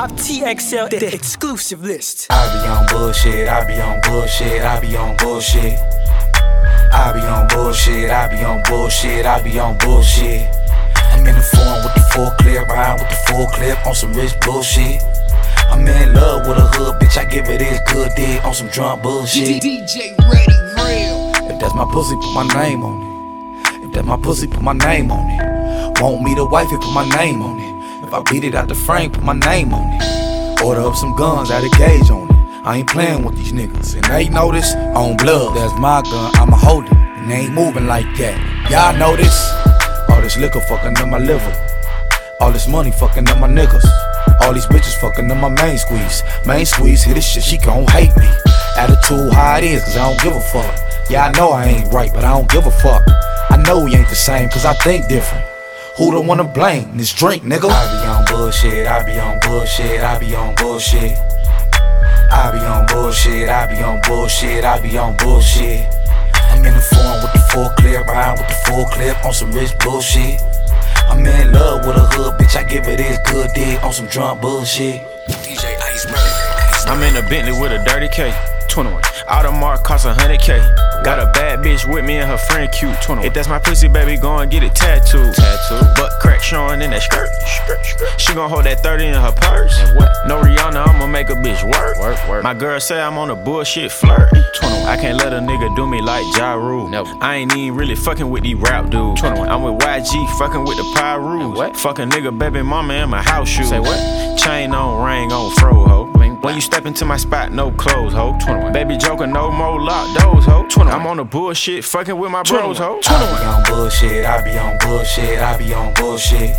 Top TXL, the exclusive list. I be on bullshit, I be on bullshit, I be on bullshit. I be on bullshit, I be on bullshit, I be on bullshit. I'm in the foreign with the full clip, riding with the full clip on some rich bullshit. I'm in love with a hood bitch, I give it his good dick on some drunk bullshit. DJ Ready Real. If that's my pussy, put my name on it. If that's my pussy, put my name on it. Want me to wife it, put my name on it. If I beat it out the frame, put my name on it. Order up some guns, add a gauge on it. I ain't playing with these niggas, and they know this on blood. That's my gun, I'ma hold it, and they ain't moving like that. Y'all know this? All this liquor fucking up my liver. All this money fucking up my niggas. All these bitches fucking up my main squeeze. Main squeeze, hit this shit, she gon' hate me. Attitude how it is, cause I don't give a fuck. Yeah, I know I ain't right, but I don't give a fuck. I know we ain't the same, cause I think different. Who the one to blame? This drink, nigga. I be on bullshit, I be on bullshit, I be on bullshit. I be on bullshit, I be on bullshit, I be on bullshit. I'm in the foreign with the full clip, riding with the full clip on some rich bullshit. I'm in love with a hood bitch, I give it his good dick on some drunk bullshit. DJ Iceberg. I'm in a Bentley with a dirty K. 21. Audemars cost 100K. Got a bad bitch with me and her friend cute. 21. If that's my pussy, baby, go and get it tattooed. Butt crack showing in that skirt. She gon' hold that 30 in her purse. And what? No Rihanna, I'ma make a bitch work. My girl say I'm on a bullshit flirt. 21. I can't let a nigga do me like Ja Rule. Never. I ain't even really fucking with these rap dudes. 21. I'm with YG, fucking with the Pyru. What? Fuck a nigga, baby mama in my house shoes. Say what? Chain on, ring on, fro ho. When you step into my spot, no clothes, ho. 21. Baby joker, no more lock doors, ho. 21. I'm on the bullshit, fucking with my bros, ho. 21. I be on bullshit, I be on bullshit, I be on bullshit.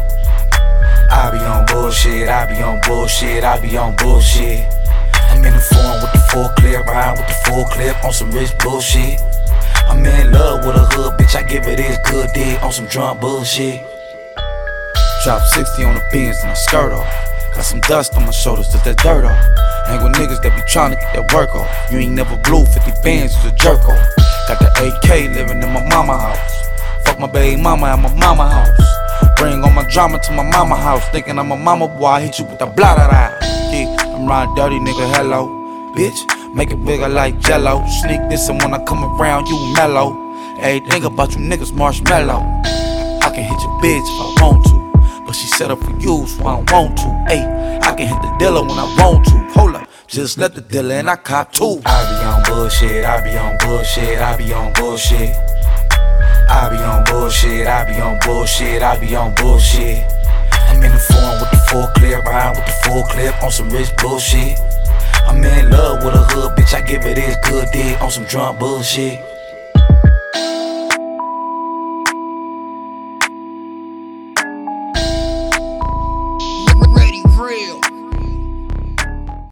I be on bullshit, I be on bullshit, I be on bullshit. I'm in the foreign with the full clip, riding with the full clip on some rich bullshit. I'm in love with a hood bitch, I give it his good dick on some drunk bullshit. Drop 60 on the Benz and I skirt off. Got some dust on my shoulders, just that dirt off. Hang with niggas that be tryna get that work off. You ain't never blew 50 bands, you a jerk off. Got the AK living in my mama house. Fuck my baby mama at my mama house. Bring all my drama to my mama house. Thinking I'm a mama boy, I hit you with the blah da da. Yeah, I'm riding dirty nigga, hello. Bitch, make it bigger like Jello. Sneak this and when I come around, you mellow. Everything about you niggas marshmallow. I can hit your bitch if I want to. But she set up for you, so I don't want to. Ayy, I can hit the dealer when I want to. Hold up, just let the dealer and I cop too. I be on bullshit, I be on bullshit, I be on bullshit. I be on bullshit, I be on bullshit, I be on bullshit. I'm in the foreign with the full clip, riding with the full clip on some rich bullshit. I'm in love with a hood bitch, I give it his good dick on some drunk bullshit.